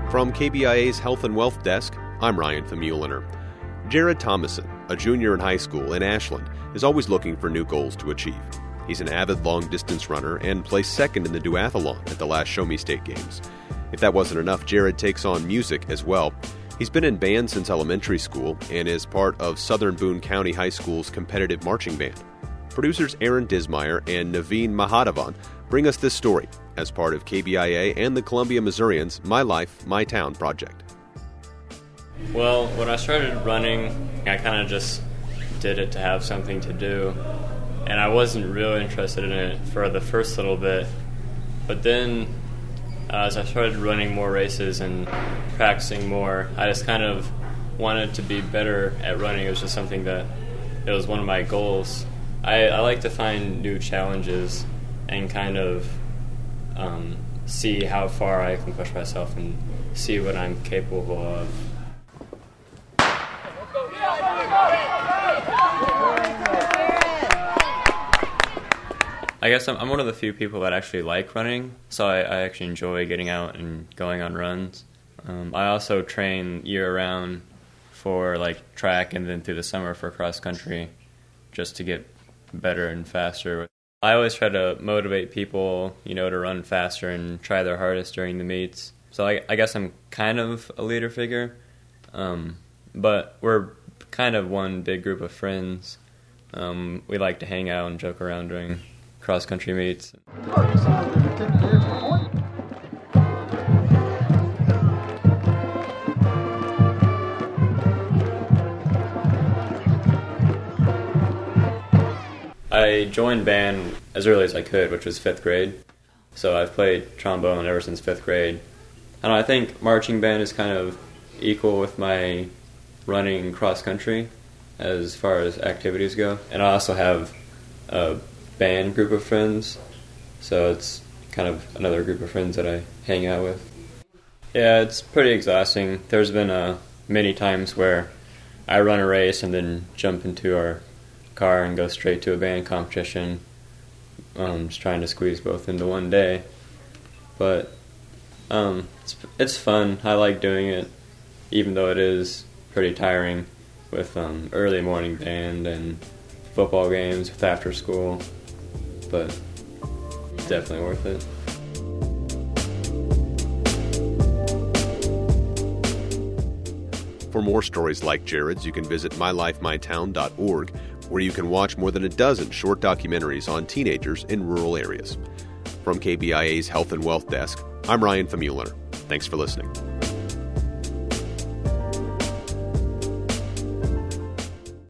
From KBIA's Health and Wealth Desk, I'm Ryan Famuliner. Jared Thomason, a junior in high school in Ashland, is always looking for new goals to achieve. He's an avid long-distance runner and placed second in the duathlon at the last Show Me State Games. If that wasn't enough, Jared takes on music as well. He's been in band since elementary school and is part of Southern Boone County High School's competitive marching band. Producers Aaron Dismeyer and Naveen Mahadavan bring us this story as part of KBIA and the Columbia Missourians' My Life, My Town project. Well, when I started running, I kind of just did it to have something to do, and I wasn't really interested in it for the first little bit. But then, as I started running more races and practicing more, I just kind of wanted to be better at running. It was just something that it was one of my goals. I like to find new challenges and kind of see how far I can push myself and see what I'm capable of. I guess I'm one of the few people that actually like running, so I actually enjoy getting out and going on runs. I also train year-round for like track and then through the summer for cross-country just to get better and faster. I always try to motivate people, to run faster and try their hardest during the meets. So I guess I'm kind of a leader figure, but we're kind of one big group of friends. We like to hang out and joke around during cross-country meets. I joined band as early as I could, which was 5th grade. So I've played trombone ever since 5th grade. And I think marching band is kind of equal with my running cross-country as far as activities go. And I also have a band group of friends, so it's kind of another group of friends that I hang out with. Yeah, it's pretty exhausting. There's been many times where I run a race and then jump into our car and go straight to a band competition, just trying to squeeze both into one day. But it's fun. I like doing it, even though it is pretty tiring with early morning band and football games with after school. But it's definitely worth it. For more stories like Jared's, you can visit mylifemytown.org, where you can watch more than a dozen short documentaries on teenagers in rural areas. From KBIA's Health and Wealth Desk, I'm Ryan Famuliner. Thanks for listening.